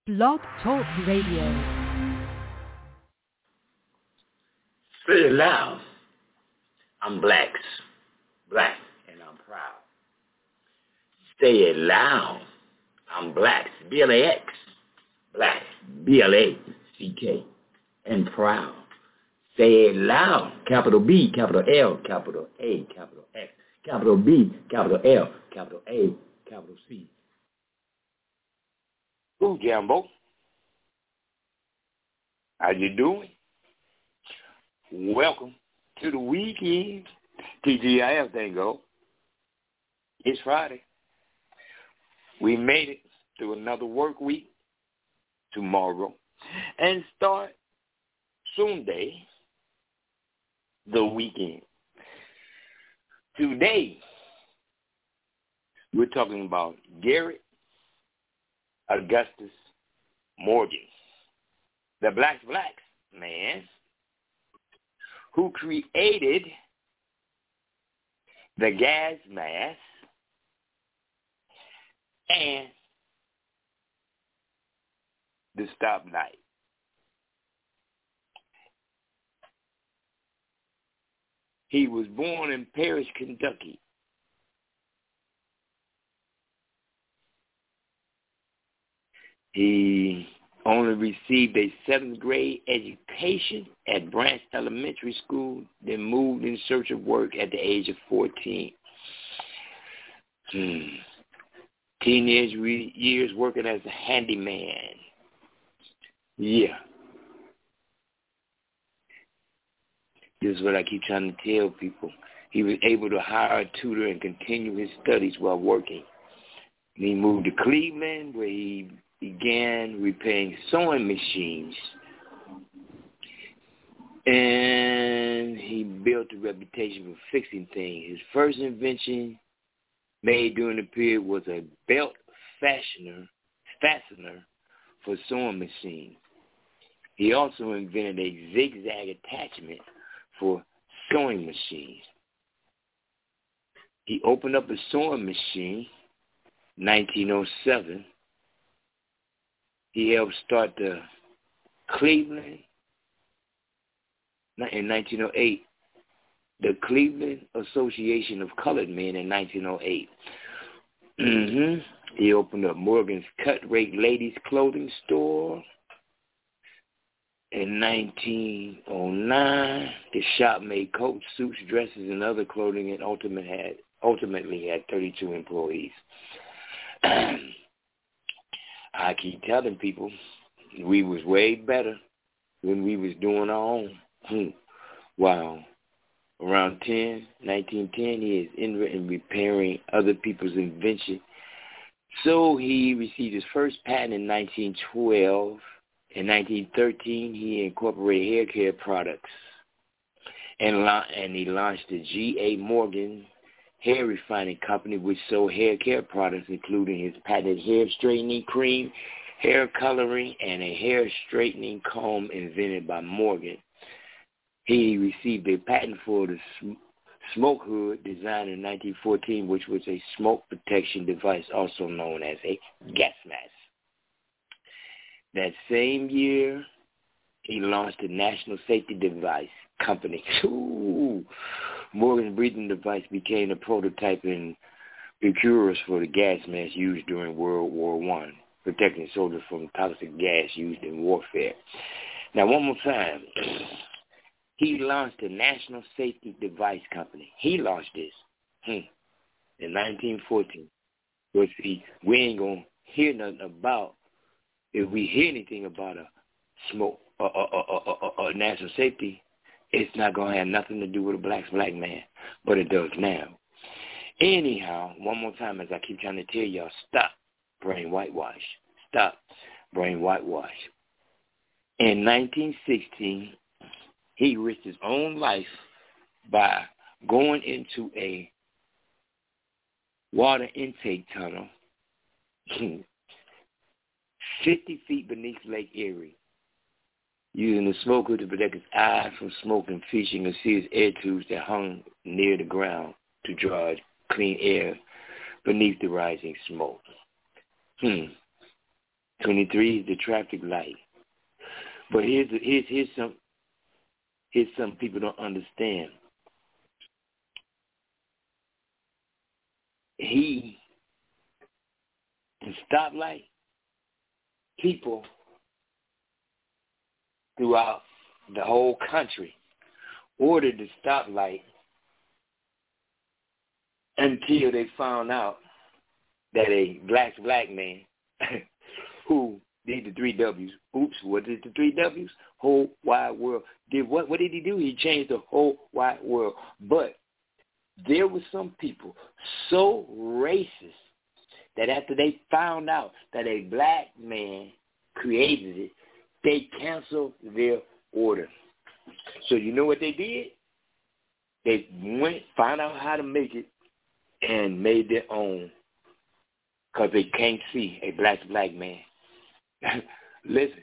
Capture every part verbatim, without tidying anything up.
Blog Talk Radio. Say it loud. I'm blacks. Black, and I'm proud. Say it loud. I'm blacks. B L A X. Black. B L A C K. And proud. Say it loud. Capital B, capital L, capital A, capital X. Capital B, capital L, capital A, capital C. Ooh, Jambo. How you doing? Welcome to the weekend. T G I F Tango. It's Friday. We made it through another work week tomorrow and start Sunday, the weekend. Today, we're talking about Garrett Augustus Morgan, the Blacks Blacks man who created the gas mask and the stop light. He was born in Paris, Kentucky. He only received a seventh grade education at Branch Elementary School, then moved in search of work at the age of fourteen. Hmm. Teenage re- years working as a handyman. Yeah. This is what I keep trying to tell people. He was able to hire a tutor and continue his studies while working. And he moved to Cleveland, where he began repairing sewing machines. And he built a reputation for fixing things. His first invention made during the period was a belt fastener, fastener for sewing machines. He also invented a zigzag attachment for sewing machines. He opened up a sewing machine in nineteen oh seven. He helped start the Cleveland, in nineteen oh eight, the Cleveland Association of Colored Men in nineteen oh eight. Mm-hmm. He opened up Morgan's Cut Rate Ladies Clothing Store in nineteen oh nine. The shop made coats, suits, dresses, and other clothing, and ultimately had, ultimately had thirty-two employees. I keep telling people we was way better when we was doing our own. Hmm. Wow. Around ten, nineteen ten, he is in and repairing other people's invention. So he received his first patent in nineteen twelve. In nineteen thirteen, he incorporated hair care products, and, la- and he launched the G A. Morgan Hair Refining Company, which sold hair care products, including his patented hair straightening cream, hair coloring, and a hair straightening comb invented by Morgan. He received a patent for the sm- smoke hood designed in nineteen fourteen, which was a smoke protection device, also known as a gas mask. That same year, he launched the National Safety Device Company. Ooh. Morgan's breathing device became a prototype and procurers for the gas mask used during World War One, protecting soldiers from toxic gas used in warfare. Now, one more time. He launched the National Safety Device Company. He launched this hmm, in nineteen fourteen. But see, we ain't going to hear nothing about, if we hear anything about a smoke or uh, uh, uh, uh, uh, national safety, it's not going to have nothing to do with a black black man, but it does now. Anyhow, one more time, as I keep trying to tell y'all, stop brain whitewash. Stop brain whitewash. In nineteen sixteen, he risked his own life by going into a water intake tunnel fifty feet beneath Lake Erie, using the smoke hood to protect his eyes from smoke and fishing and see his air tubes that hung near the ground to draw clean air beneath the rising smoke. Hmm. twenty-three is the traffic light. But here's here's here's some here's some people don't understand. He the stoplight, people throughout the whole country ordered the stoplight until they found out that a black black man who did the three W's. Oops, what did the three W's? Whole wide world. Did what? What did he do? He changed the whole wide world. But there were some people so racist that after they found out that a black man created it, they canceled their order. So you know what they did? They went, found out how to make it, and made their own, because they can't see a black black man. Listen,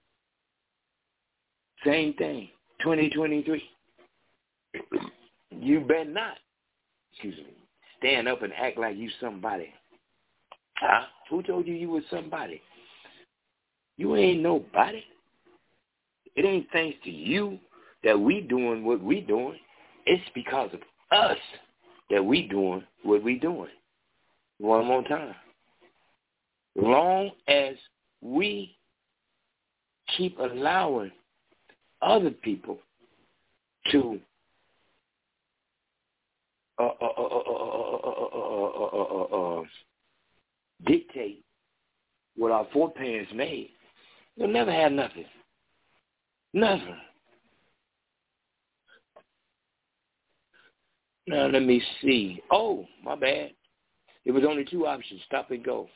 same thing, twenty twenty-three. You better not, excuse me, stand up and act like you somebody. Huh? Who told you you was somebody? You ain't nobody. It ain't thanks to you that we doing what we doing. It's because of us that we doing what we doing. One more time. Long as we keep allowing other people to uh, uh, uh, uh, uh, uh, uh, uh, uh, dictate what our foreparents made, you'll never have nothing. Never. Now, let me see. Oh, my bad. It was only two options, stop and go.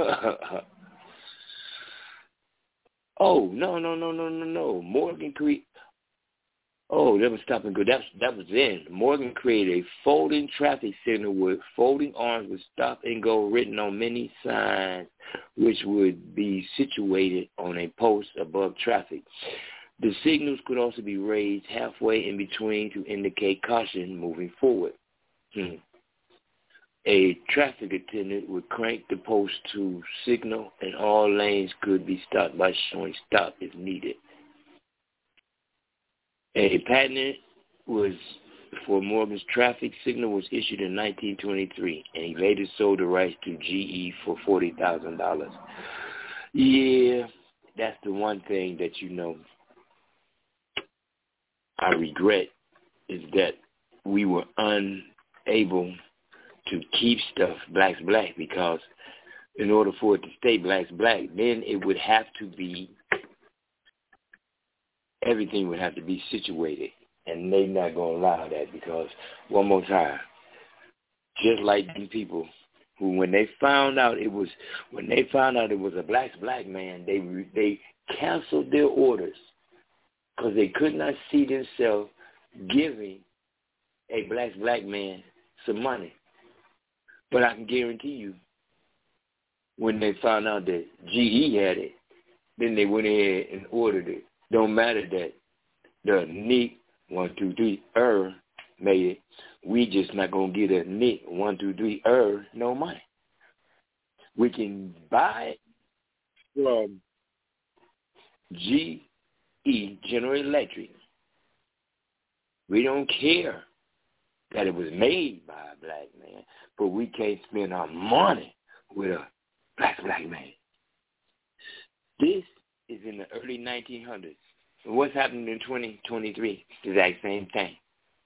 oh, no, no, no, no, no, no. Morgan created, oh, that was stop and go. That was, that was then. Morgan created a folding traffic signal with folding arms with stop and go written on many signs, which would be situated on a post above traffic. The signals could also be raised halfway in between to indicate caution moving forward. Hmm. A traffic attendant would crank the post to signal, and all lanes could be stopped by showing stop if needed. A patent was for Morgan's traffic signal was issued in nineteen twenty-three, and he later sold the rights to G E for forty thousand dollars. Yeah, that's the one thing that you know I regret, is that we were unable to keep stuff black's black, because in order for it to stay black's black, then it would have to be, everything would have to be situated, and they're not going to allow that, because, one more time, just like them people who, when they found out it was, when they found out it was a black's black man, they they canceled their orders, because they could not see themselves giving a black black man some money. But I can guarantee you, when they found out that G E had it, then they went ahead and ordered it. Don't matter that the Nick one two three er made it. We just not gonna get a Nick one two three er no money. We can buy it from G E, General Electric. We don't care that it was made by a black man, but we can't spend our money with a black black man. This is in the early nineteen hundreds. And what's happening in twenty twenty-three? The exact same thing.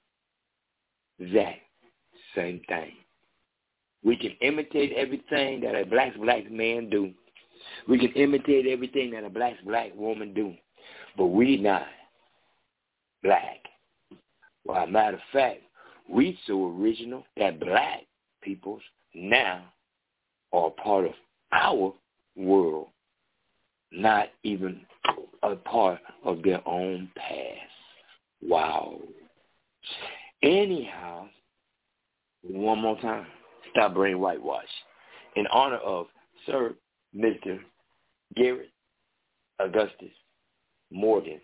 Exact same thing. We can imitate everything that a black black man do. We can imitate everything that a black black woman do. But we not black. Well, as a matter of fact, we so original that black peoples now are part of our world, not even a part of their own past. Wow. Anyhow, one more time, stop brain whitewash. In honor of Sir Mister Garrett Augustus Morgan,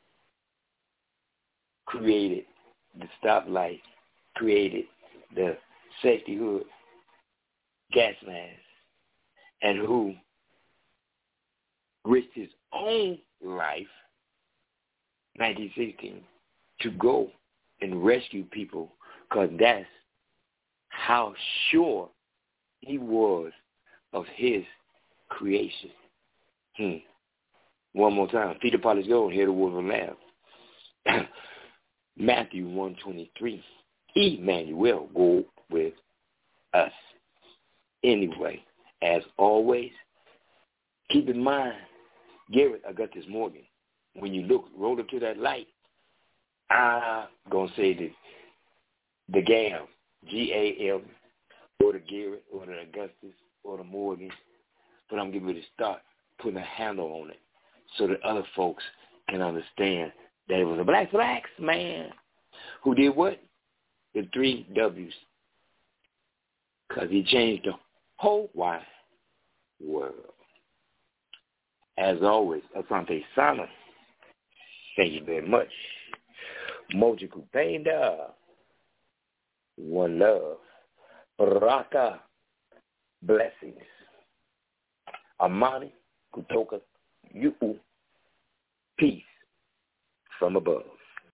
created the stoplight, created the safety hood, gas mask, and who risked his own life, nineteen sixteen, to go and rescue people, because that's how sure he was of his creation. Hmm. One more time. Peter Polly's go and hear the word of lamb. Matthew one twenty-three. Emmanuel, go with us. Anyway, as always, keep in mind, Garrett Augustus Morgan, when you look, roll up to that light, I'm going to say the, the Gam, G A M, or the Garrett, or the Augustus, or the Morgan, but I'm getting ready to start putting a handle on it so that other folks can understand that it was a black blacks man who did what? The three W's. Because he changed the whole wide world. As always, Asante Sana, thank you very much. Moji Kupenda, one love. Baraka, blessings. Amani Kutoka, you, peace from above.